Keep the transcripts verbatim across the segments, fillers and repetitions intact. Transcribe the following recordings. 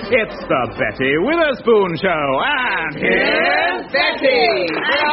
It's the Betty Witherspoon Show, and here's Betty!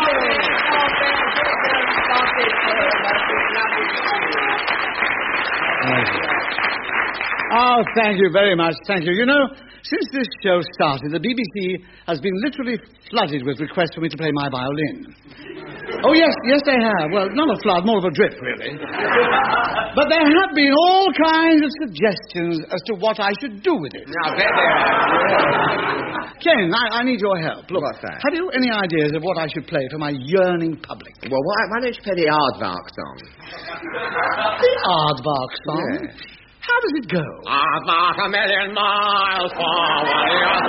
Oh, thank you very much, thank you. You know, since this show started, the B B C has been literally flooded with requests for me to play my violin. Oh, yes, yes, they have. Well, not a flood, more of a drip, really. But there have been all kinds of suggestions as to what I should do with it. I bet there are. Ken, I, I need your help. Look, What's that? have you any ideas of what I should play for my yearning public? Well, why, why don't you play the Aardvark song? The Aardvark song? Yeah. How does it go? Aardvark a million miles forward.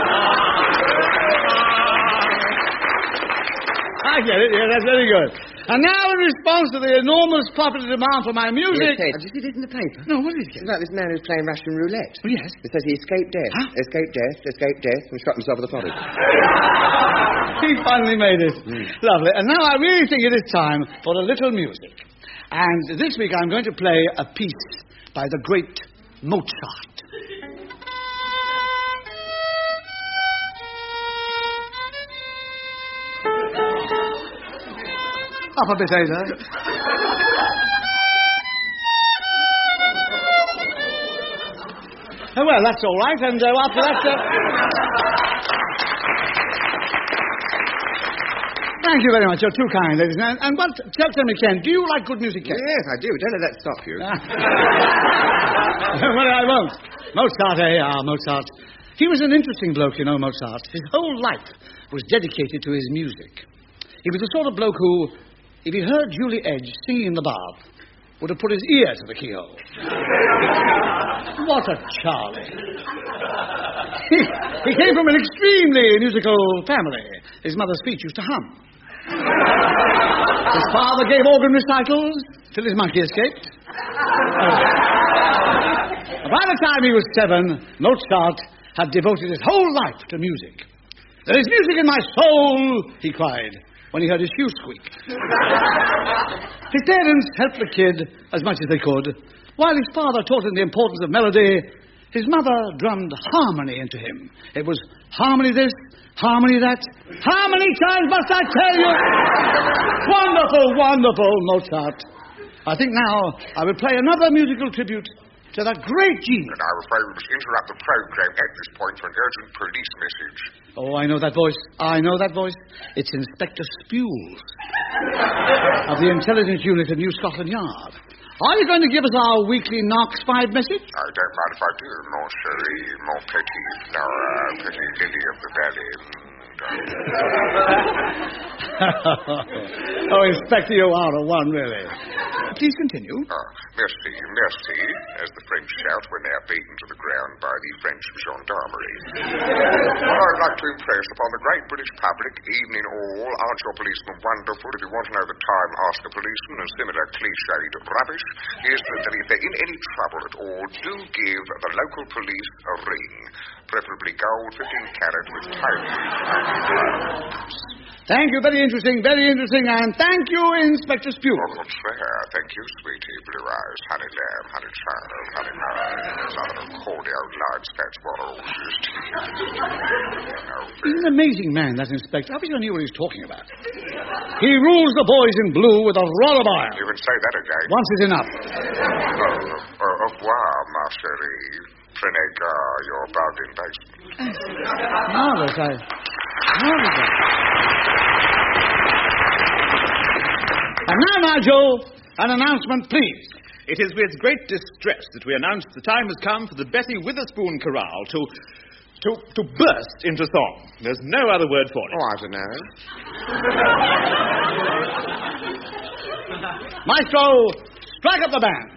I get it. Yeah, that's very good. And now, in response to the enormous popular demand for my music... Yes, did you see it in the paper? No, what is it? It's about this man who's playing Russian roulette. Oh, yes. It says he escaped death, Huh? escaped death, escaped death, and shot himself with a body. He finally made it. Mm. Lovely. And now I really think it is time for a little music. And this week I'm going to play a piece by the great Mozart. Up a bit, Ada. Oh, well, that's all right. And uh, after that... Uh... Thank you very much. You're too kind, ladies and gentlemen. And what, tell, tell me, Ken, do you like good music, Ken? Yes, I do. Don't let that stop you. Well, I won't. Mozart, eh? Ah, Mozart. He was an interesting bloke, you know, Mozart. His whole life was dedicated to his music. He was the sort of bloke who, if he heard Julie Edge singing in the bath, would have put his ear to the keyhole. What a Charlie. He, he came from an extremely musical family. His mother's feet used to hum. His father gave organ recitals till his monkey escaped. By the time he was seven, Mozart had devoted his whole life to music. There is music in my soul, he cried, when he heard his shoe squeak. His parents helped the kid as much as they could. While his father taught him the importance of melody, his mother drummed harmony into him. It was harmony this, harmony that. How many times must I tell you? Wonderful, wonderful Mozart. I think now I will play another musical tribute to that great genius. And I'm afraid we must interrupt the program at this point for an urgent police message. Oh, I know that voice. I know that voice. It's Inspector Spules of the Intelligence Unit at New Scotland Yard. Are you going to give us our weekly Knox five message? I don't mind if I do, mon chéri, mon petit flower, petit lily of the valley. Oh, Inspector, you are a one, really. Please continue. Ah, merci, merci, as the French shout when they are beaten to the ground by the French gendarmerie. Well, I'd like to impress upon the great British public, evening all, aren't your policemen wonderful? If you want to know the time, ask a policeman, and similar cliched rubbish is that if they're in any trouble at all, do give the local police a ring. Preferably gold, fifteen carat with tiny. Thank you. Very interesting, very interesting. And thank you, Inspector Spules. Oh, what's fair? Thank you, sweetie. Blue eyes, honey lamb, honey child, honey nine. Another cordial, large patch bottle. He's an amazing man, that Inspector. I wish I knew what he was talking about. He rules the boys in blue with a rod of iron. You can say that again. Once is enough. Oh, au revoir, ma chérie. Prenez garde, your bargain basement. Marvelous, I... Marvelous. And now, Nigel, an announcement, please. It is with great distress that we announce the time has come for the Betty Witherspoon chorale to... to... to burst into song. There's no other word for it. Oh, I don't know. Maestro, strike up the band.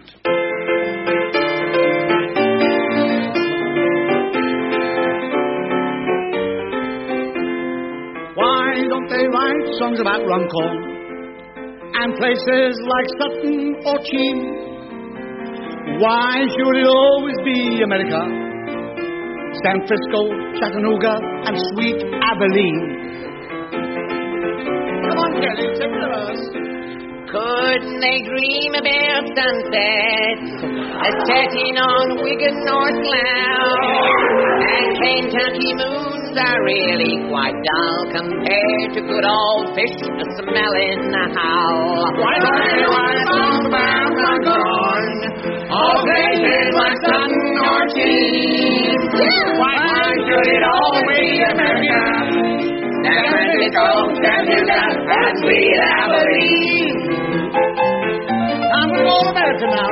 Why don't they write songs about Runcorn and places like Sutton or Cheam? Why should it always be America, San Francisco, Chattanooga, and sweet Abilene? Come on, Kelly, take it to us. Couldn't they dream about sunset, a setting on Wigan North Cloud, and came Kentucky moons are really quite dull compared to good old fish smelling the hull. Why don't you want some bound on corn? All graces like sun or cheese. Why should it always be American? San Francisco, Chattanooga, and sweet Abilene. I'm an old American now.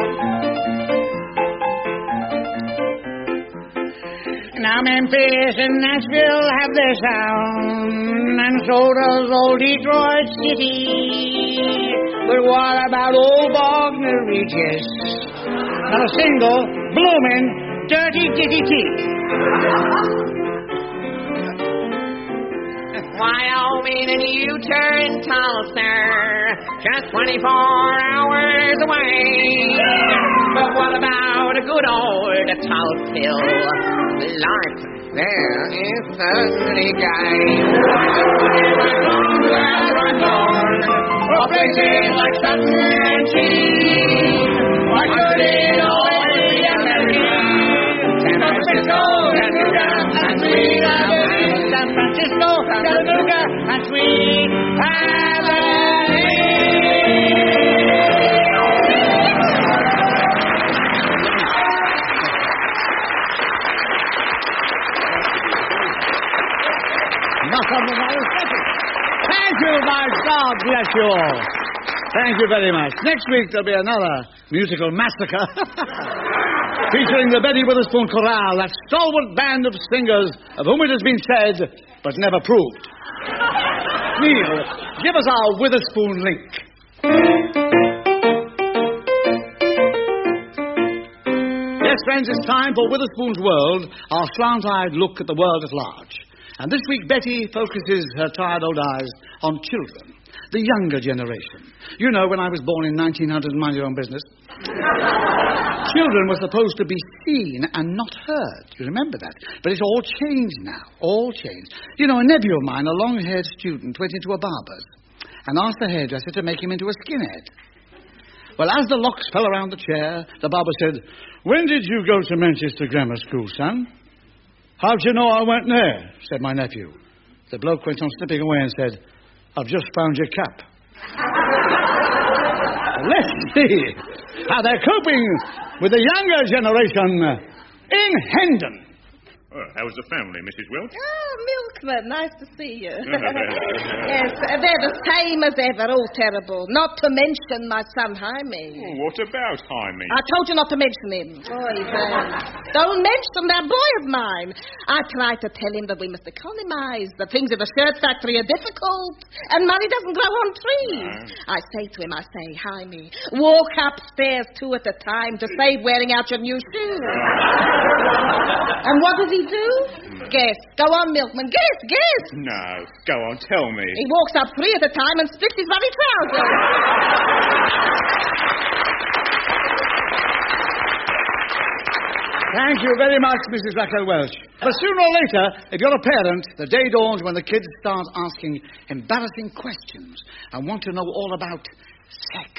Now Memphis and Nashville have their sound, and so does old Detroit City. But what about old Wagner Regis? Not a single blooming dirty ditty tea. Wyoming and Utah and Tulsa, just twenty-four hours away. But what about a good old Tulsa? Life there is certainly gay. Or places like Sutton and Cheese. Why should it always be American? San Francisco, Chattanooga, and sweet Abilene. San Francisco, Chattanooga, and sweet Abilene. Not something I was thinking. Thank you, my God bless you all. Thank you very much. Next week there'll be another musical massacre. Featuring the Betty Witherspoon Chorale, that stalwart band of singers of whom it has been said, but never proved. Neil, give us our Witherspoon link. Yes, friends, it's time for Witherspoon's World, our slant-eyed look at the world at large. And this week, Betty focuses her tired old eyes on children, the younger generation. You know, when I was born in nineteen hundred and mind your own business. Children were supposed to be seen and not heard. You remember that? But it's all changed now. All changed. You know, a nephew of mine, a long-haired student, went into a barber's and asked the hairdresser to make him into a skinhead. Well, as the locks fell around the chair, the barber said, "When did you go to Manchester Grammar School, son?" "How'd you know I went there?" said my nephew. The bloke went on slipping away and said, "I've just found your cap." Let's see how they're coping with the younger generation in Hendon. Oh, how was the family, Missus Welch? Oh, Milkman, nice to see you. Yes, they're the same as ever, all terrible. Not to mention my son, Jaime. Oh, what about Jaime? I told you not to mention him. Boy, uh, don't mention that boy of mine. I tried to tell him that we must economize, that things in the shirt factory are difficult, and money doesn't grow on trees. No. I say to him, I say, Jaime, walk upstairs two at a time to save wearing out your new shoes. And what does he do? Guess. Go on, Milkman. Guess, guess. No. Go on, tell me. He walks up three at a time and splits his bloody trousers. Thank you very much, Missus Raquel Welch. But sooner or later, if you're a parent, the day dawns when the kids start asking embarrassing questions and want to know all about sex.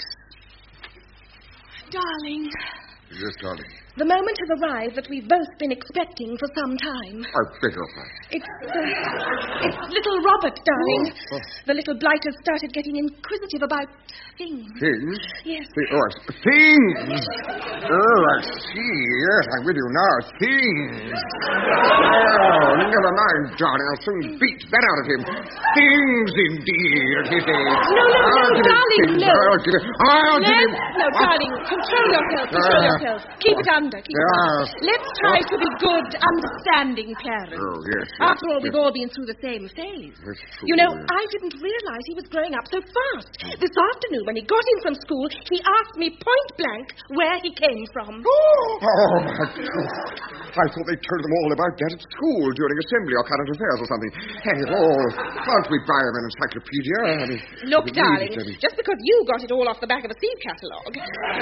Darling. Yes, darling. The moment has arrived that we've both been expecting for some time. I beg your pardon. It's, uh, it's little Robert, darling. Oh, oh. The little blight has started getting inquisitive about things. Things? Yes. The, oh, things? Oh, I see. Yes, I'm with you now. Things. Oh, never mind, darling. I'll soon beat that out of him. Things, indeed, he says. No, no, no, I'll darling, give him, no. I'll give him. I'll Let's, give him. no, darling, control yourself, control Uh, yourself. Keep it under, keep it yes. under. Let's try to be good, understanding parents. Oh, yes, yes, After all, yes. we've all been through the same phase. That's true, You know, yes. I didn't realize he was growing up so fast. This afternoon, when he got in from school, he asked me point blank where he came from. Oh, my God. I thought they told them all about that at school during assembly or current affairs or something. Hang it all. Can't we buy them an encyclopedia? I mean, Look, we darling, need it, I mean. just because you got it all off the back of a seed catalogue.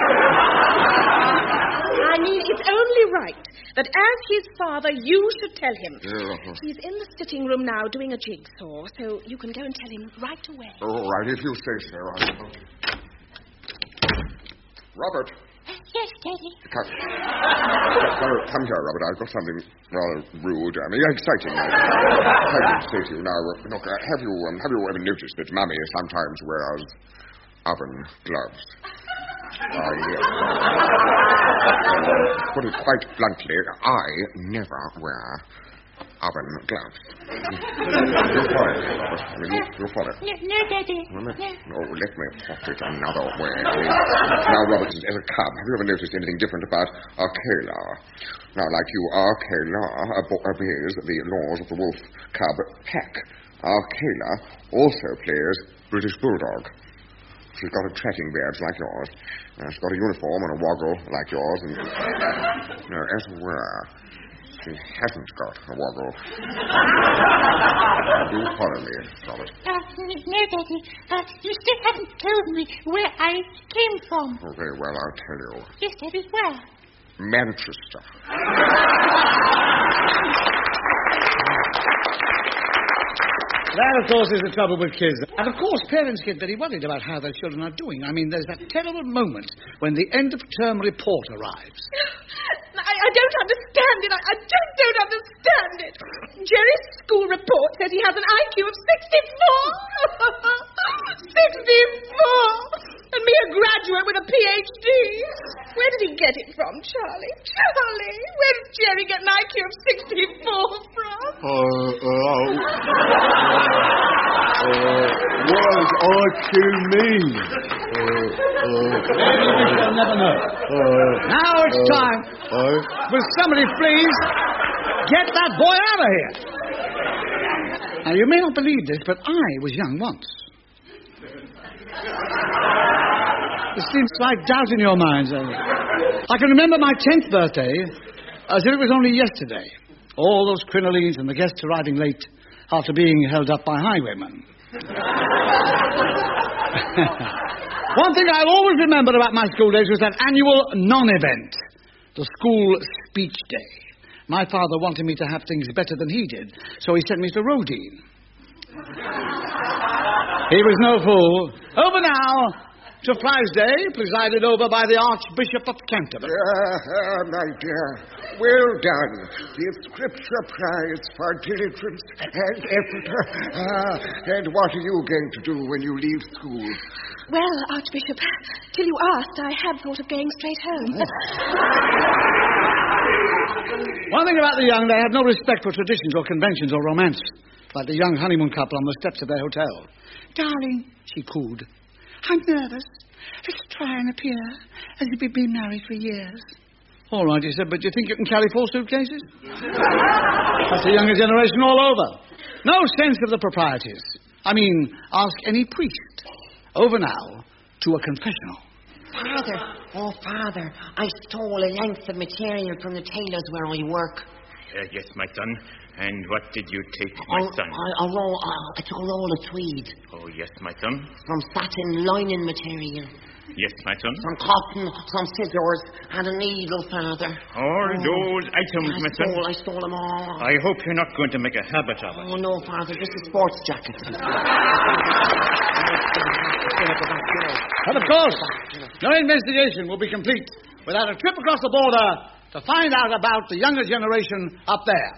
I mean, it's only right that as his father, you should tell him. Yeah. He's in the sitting room now doing a jigsaw, so you can go and tell him right away. All right, if you say so. I'll... Robert. Yes, Daddy. Come, come, come here, Robert. I've got something rather rude. I mean, exciting. Exciting to say to you. Now, look, uh, have you um, have you ever noticed that Mummy sometimes wears oven gloves? Ah, yes. Uh, put it quite bluntly, I never wear oven gloves. You follow it, Robert. I mean, you, you follow it. No, no, Daddy. Well, let, No. no, let me put it another way. I mean, now, Robert, as a cub, have you ever noticed anything different about Arcala? Now, like you, Arcala obe- obeys the laws of the wolf cub pack. Arcala also plays British Bulldog. She's got a tracking badge like yours. Uh, she's got a uniform and a woggle like yours. And no, as it were, she hasn't got a woggle. Do follow me, Robert. Uh, no, Daddy. Uh, you still haven't told me where I came from. Oh, very well, I'll tell you. Yes, Daddy. Where? Manchester. That, of course, is the trouble with kids. And, of course, parents get very worried about how their children are doing. I mean, there's that terrible moment when the end-of-term report arrives. I, I don't understand it. I, I just don't understand it. Jerry's school report says he has an I Q of sixty-four. sixty-four! And me a graduate with a P H D. Where did he get it from, Charlie? Charlie, where did Jerry get an I Q of sixty-four from? Uh, uh, uh, what does I Q mean? Uh, uh, You'll never know. uh, Now it's uh, time. uh, Will somebody please get that boy out of here? Now, you may not believe this, but I was young once. There seems slight doubt in your minds. uh. I can remember my tenth birthday as if it was only yesterday. All those crinolines and the guests arriving late after being held up by highwaymen. One thing I'll always remember about my school days was that annual non-event, the school speech day. My father wanted me to have things better than he did, so he sent me to Rodine. He was no fool. Over now to Prize Day, presided over by the Archbishop of Canterbury. Ah, my dear, well done. The Scripture Prize for diligence and effort. Ah, and what are you going to do when you leave school? Well, Archbishop, till you asked, I had thought of going straight home. One thing about the young, they had no respect for traditions or conventions or romance, like the young honeymoon couple on the steps of their hotel. Darling, she cooed, I'm nervous. Let's try and appear as if we've been married for years. All right, he said, but do you think you can carry four suitcases? That's the younger generation all over. No sense of the proprieties. I mean, ask any priest. Over now to a confessional. Father, oh, Father, I stole a length of material from the tailors where I work. Uh, yes, my son. And what did you take, I, my son? I, I, roll, I, I took a roll of tweed Oh, yes, my son. from satin lining material. Yes, my son. Some cotton, some scissors, and a needle, Father. All those items, I my son. stole, I stole them all. I hope you're not going to make a habit of it. Oh, no, Father, just a sports jacket. But of course, no investigation will be complete without a trip across the border to find out about the younger generation up there.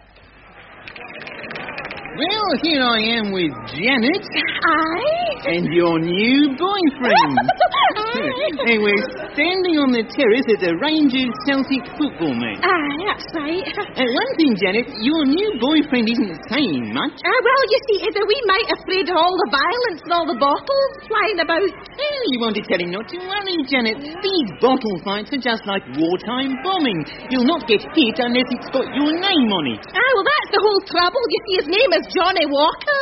Well, here I am with Janet. I? And your new boyfriend. Aye. And we're standing on the terrace at the Rangers Celtic football match. Aye, that's right. And one thing, Janet, your new boyfriend isn't saying much. Ah, well, you see, the wee mite afraid of all the violence and all the bottles flying about. Well, you want to tell him not to worry, Janet. These bottle fights are just like wartime bombing. You'll not get hit unless it's got your name on it. Ah, well, that's the whole trouble. You see, his name is Johnny Walker.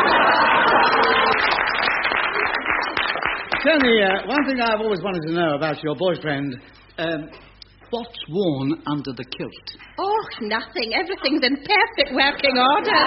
Tell me, uh, one thing I've always wanted to know about your boyfriend. Um, what's worn under the kilt? Oh, nothing. Everything's in perfect working order.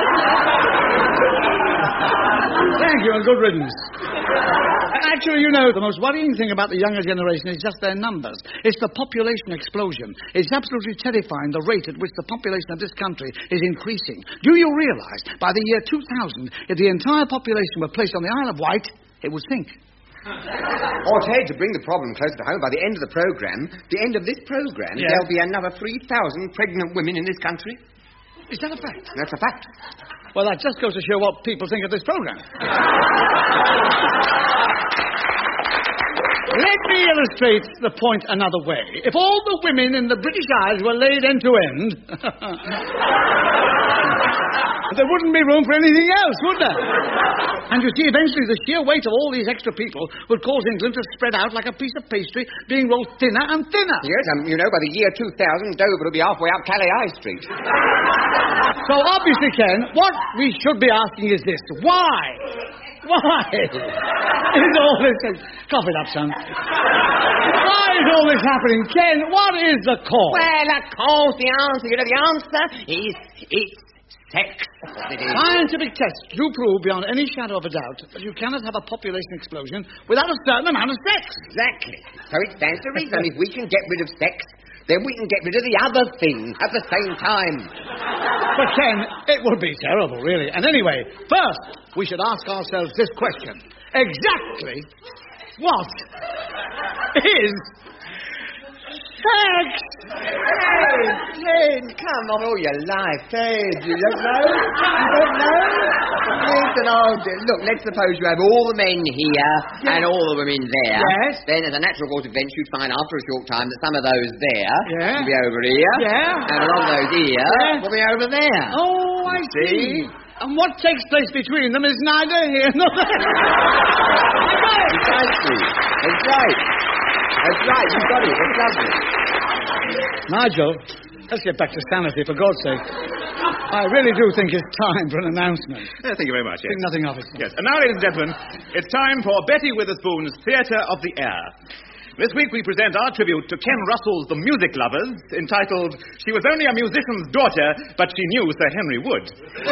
Thank you, and good riddance. Actually, you know, the most worrying thing about the younger generation is just their numbers. It's the population explosion. It's absolutely terrifying the rate at which the population of this country is increasing. Do you realize, by the year two thousand, if the entire population were placed on the Isle of Wight, it would sink? Or, Ted, to bring the problem closer to home, by the end of the programme, the end of this programme, Yes. there'll be another three thousand pregnant women in this country. Is that a fact? That's a fact. Well, that just goes to show what people think of this programme. Let me illustrate the point another way. If all the women in the British Isles were laid end to end, there wouldn't be room for anything else, would there? And you see, eventually the sheer weight of all these extra people would cause England to spread out like a piece of pastry being rolled thinner and thinner. Yes, um, you know, by the year two thousand, Dover will be halfway up Calais High Street. So obviously, Ken, what we should be asking is this. Why? Why is all this... Cough it up, son. Why is all this happening? Ken, what is the cause? Well, of course, the answer, you know, the answer is it's sex. It is. Scientific tests do prove beyond any shadow of a doubt that you cannot have a population explosion without a certain amount of sex. Exactly. So it stands to reason if we can get rid of sex, then we can get rid of the other thing at the same time. But, Ken, it would be terrible, really. And anyway, first, we should ask ourselves this question. Exactly what is sex? Ted, Ted, come on all your life, Ted. You don't know? You don't know? Listen, oh, dear. Look, let's suppose you have all the men here and all the women there. Yes. Then, as a natural course of events, you'd find after a short time that some of those there Yeah. will be over here. Yeah. And a lot of those here Yeah. will be over there. Oh, I see. And what takes place between them is neither here nor there. Precisely. That's right. That's right. You've got it. That's lovely. Nigel, let's get back to sanity, for God's sake. I really do think it's time for an announcement. Uh, thank you very much, yes. Think nothing of it. Yes, and now, ladies and gentlemen, it's time for Betty Witherspoon's Theatre of the Air. This week we present our tribute to Ken Russell's The Music Lovers, entitled She Was Only a Musician's Daughter, But She Knew Sir Henry Wood.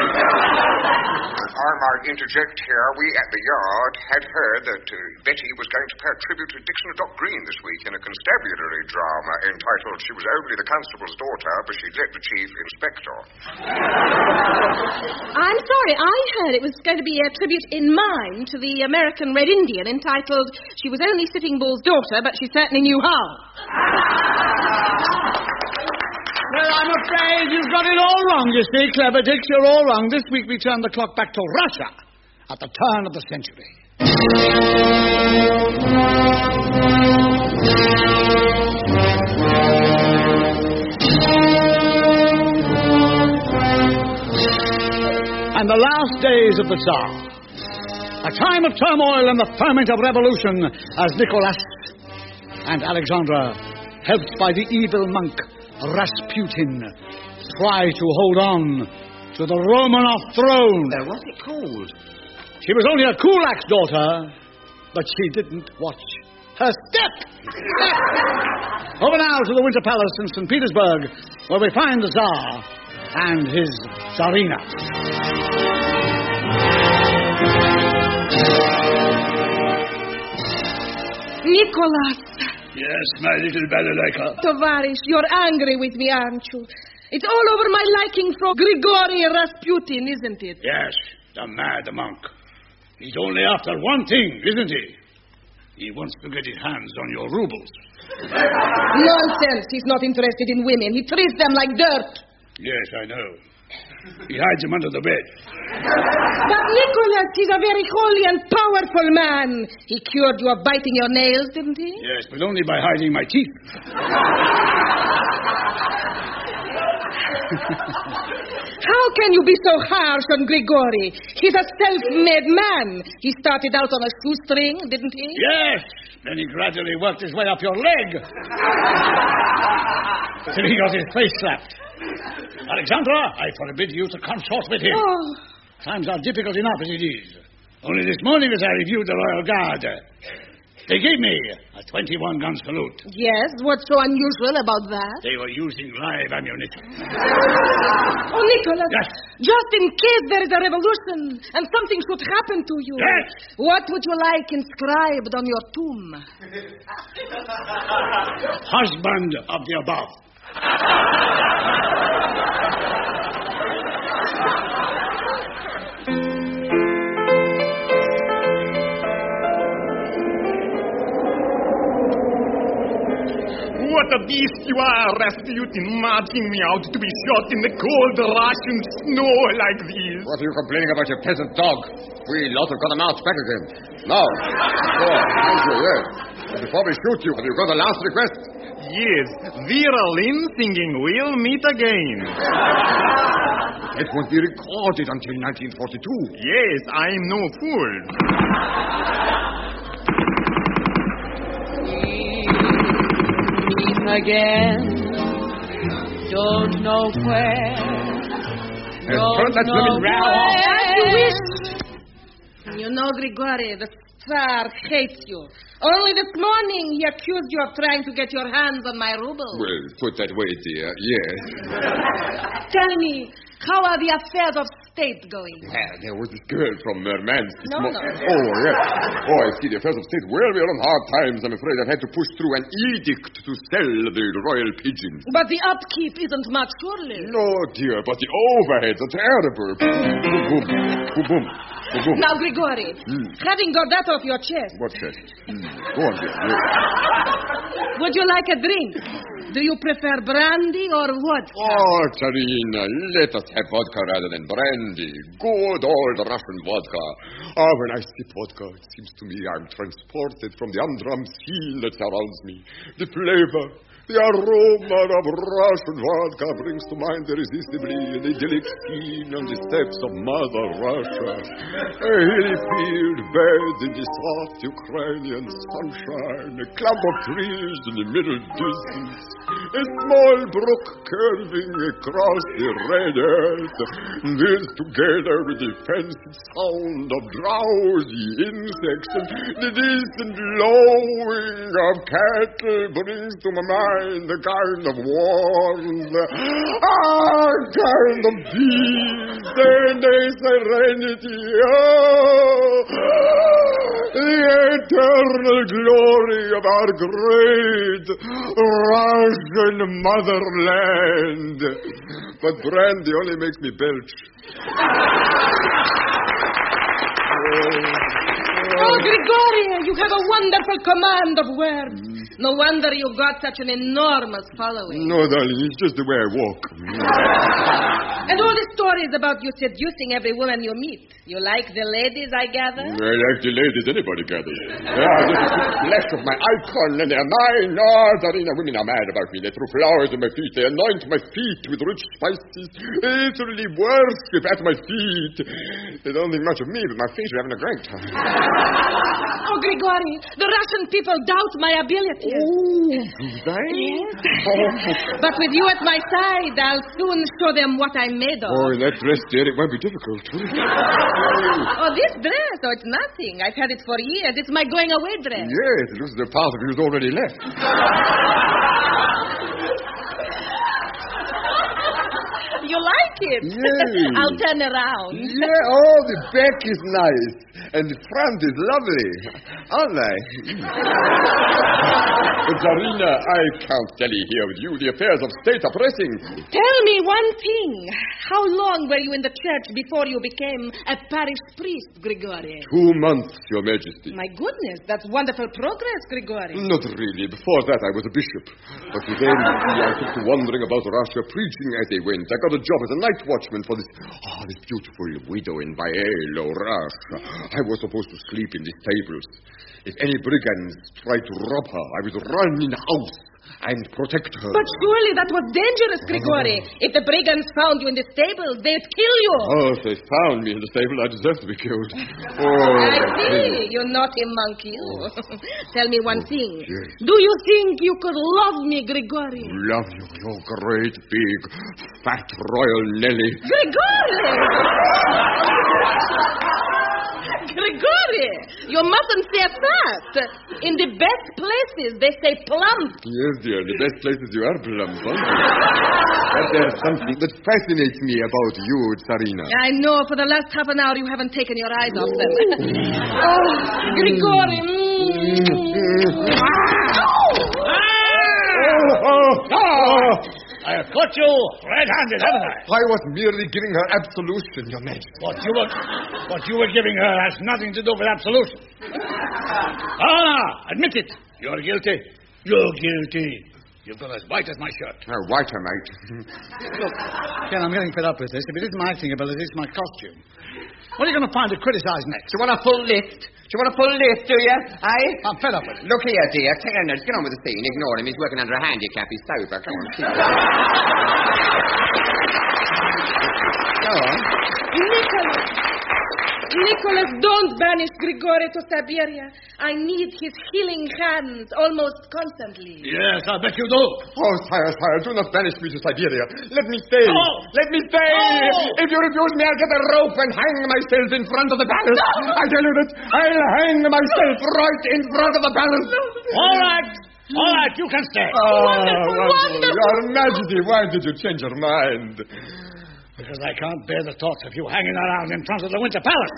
I might interject here. We at the Yard had heard that uh, Betty was going to pay a tribute to Dixon of Dock Green this week in a constabulary drama entitled She Was Only the Constable's Daughter, But She'd Let the Chief Inspector. I'm sorry, I heard it was going to be a tribute in mime to the American Red Indian entitled She Was Only Sitting Bull's Daughter, But She Certainly Knew How. Well, I'm afraid you've got it all wrong, you see, Clever Dix. You're all wrong. This week we turn the clock back to Russia at the turn of the century. And the last days of the Tsar. A time of turmoil and the ferment of revolution as Nicholas and Alexandra, helped by the evil monk Rasputin, try to hold on to the Romanov throne. Uh, what's it called? She was only a kulak's daughter, but she didn't watch her step. Over now to the Winter Palace in Saint Petersburg, where we find the Tsar and his Tsarina. Nicholas. Yes, my little balalaika. Tovarish, you're angry with me, aren't you? It's all over my liking for Grigory Rasputin, isn't it? Yes, the mad monk. He's only after one thing, isn't he? He wants to get his hands on your rubles. Nonsense. He's not interested in women. He treats them like dirt. Yes, I know. He hides them under the bed. But Nicholas, he's a very holy and powerful man. He cured you of biting your nails, didn't he? Yes, but only by hiding my teeth. How can you be so harsh on Grigory? He's a self-made man. He started out on a shoestring, didn't he? Yes. Then he gradually worked his way up your leg. Till he got his face slapped. Alexandra, I forbid you to consort with him. Oh. Times are difficult enough as it is. Only this morning as I reviewed the Royal Guard, they gave me a twenty-one gun salute. Yes, what's so unusual about that? They were using live ammunition. Oh, Nicholas, Yes. just in case there is a revolution and something should happen to you, Yes. what would you like inscribed on your tomb? Husband of the above. a beast you are, Rasputin, marching me out to be shot in the cold Russian snow like this. What are you complaining about your peasant dog? We lot have got him out back again. Now, go on. Thank you, yes. But before we shoot you, have you got a last request? Yes, Vera Lynn singing We'll Meet Again. It won't be recorded until nineteen forty-two. Yes, I'm no fool. Meet again. Don't know where. Don't know where. As you wish. You know, Grigory, the Tsar hates you. Only this morning he accused you of trying to get your hands on my rubles. Well, put that way, dear, yes. Tell me, how are the affairs of state going? Well, there was this girl from Murmansk. No, no. Oh, yes. Oh, I see the affairs of state. Well, we are on hard times. I'm afraid I've had to push through an edict to sell the royal pigeons. But the upkeep isn't much, surely. No, dear, but the overheads are terrible. Boom, boom, boom, boom. Boom. Now, Grigory, mm. having got that off your chest... What chest? Mm. Go on, dear. Yes. Would you like a drink? Do you prefer brandy or vodka? Oh, Tsarina, let us have vodka rather than brandy. Good old Russian vodka. Ah, when I sip vodka, it seems to me I'm transported from the humdrum scene that surrounds me. The flavor, the aroma of Russian vodka brings to mind irresistibly an idyllic scene on the steppes of Mother Russia. A hilly field bed in the soft Ukrainian sunshine, a clump of trees in the middle distance, a small brook curving across the red earth. This, together with the fanciful sound of drowsy insects and the distant lowing of cattle, brings to my mind a kind of warmth, ah, a kind of peace and a serenity. Oh, the eternal glory of our great Russian motherland. But brandy only makes me belch. Oh, Grigory, you have a wonderful command of words. Mm. No wonder you got such an enormous following. No, darling, it's just the way I walk. And all the stories about you seducing every woman you meet. You like the ladies, I gather? I like the ladies anybody gathers. Yeah, this is the flesh of my icon, and they're mine. Oh, Tsarina, women are mad about me. They throw flowers at my feet. They anoint my feet with rich spices. They literally worship at my feet. They don't think much of me, but my feet are having a great time. Oh, Grigory, the Russian people doubt my ability. Oh, do they? Yes. But with you at my side, I'll soon show them what I'm made of. Oh, in that dress, dear, it won't be difficult. Oh, this dress? Oh, it's nothing. I've had it for years. It's my going-away dress. Yes, it looks as though part of you's already left. You like it? Yes. I'll turn around. Yeah, oh, the back is nice. And the front is lovely. Aren't they? But, Tsarina, I can't dally here with you. The affairs of state are pressing. Tell me one thing. How long were you in the church before you became a parish priest, Grigory? Two months, Your Majesty. My goodness, that's wonderful progress, Grigory. Not really. Before that, I was a bishop. But then I took to wandering about Russia, preaching as they went. I got a job as a night watchman for this, oh, this beautiful widow in Bielo, Russia. I was supposed to sleep in the stables. If any brigands tried to rob her, I would run in the house and protect her. But surely that was dangerous, Grigory. Oh. If the brigands found you in the stables, they'd kill you. Oh, if they found me in the stable, I deserve to be killed. Oh, I see. You naughty monkey. Oh. Tell me one thing. Yes. Do you think you could love me, Grigory? Love you, you great, big, fat royal Nelly. Grigory! Grigory, you mustn't say fat. In the best places, they say plump. Yes, dear, in the best places you are plump, aren't you? But there's something that fascinates me about you, Tsarina. I know. For the last half an hour, you haven't taken your eyes off them. Oh, Grigory. Mm. Oh, oh, oh. I have caught you red-handed, haven't I? I was merely giving her absolution, Your Majesty. What you were, what you were giving her has nothing to do with absolution. Ah, admit it. You're guilty. You're guilty. You've gone as white as my shirt. Oh, whiter, mate. Look, Ken, I'm getting fed up with this. If it isn't my acting ability, it's my costume. What are you going to find to criticise next? Do you want a full lift? Do you want a full lift, do you? Eh? I'm fed up with it. Look here, dear. Take a note. Get on with the scene. Ignore him. He's working under a handicap. He's sober. Come on. Go on. Nicholas! Nicholas, don't banish Grigori to Siberia. I need his healing hands almost constantly. Yes, I bet you do. Oh, sire, sire, do not banish me to Siberia. Let me stay. Oh. Let me stay. Oh. If you refuse me, I'll get a rope and hang myself in front of the palace. No. I tell you that I'll hang myself right in front of the palace. All right. All right, you can stay. Oh, wonderful, wonderful. Your Majesty, why did you change your mind? Because I can't bear the thoughts of you hanging around in front of the Winter Palace.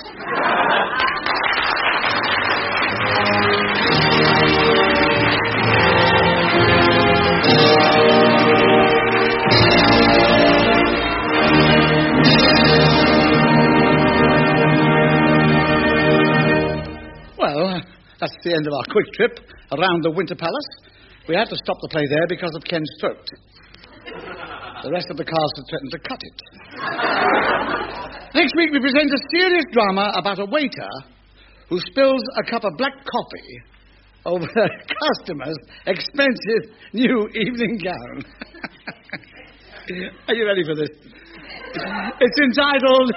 Well, that's the end of our quick trip around the Winter Palace. We had to stop the play there because of Ken's throat. The rest of the cast had threatened to cut it. Next week we present a serious drama about a waiter who spills a cup of black coffee over a customer's expensive new evening gown. Are you ready for this? It's entitled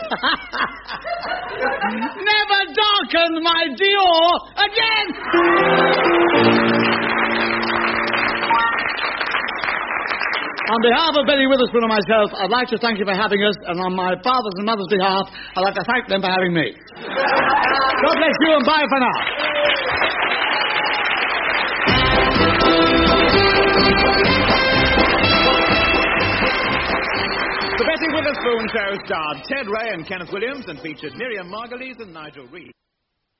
Never Darken My Dior Again! On behalf of Benny Witherspoon and myself, I'd like to thank you for having us, and on my father's and mother's behalf, I'd like to thank them for having me. God bless you, and bye for now. The Betty Witherspoon Show starred Ted Ray and Kenneth Williams and featured Miriam Margolyes and Nigel Reed.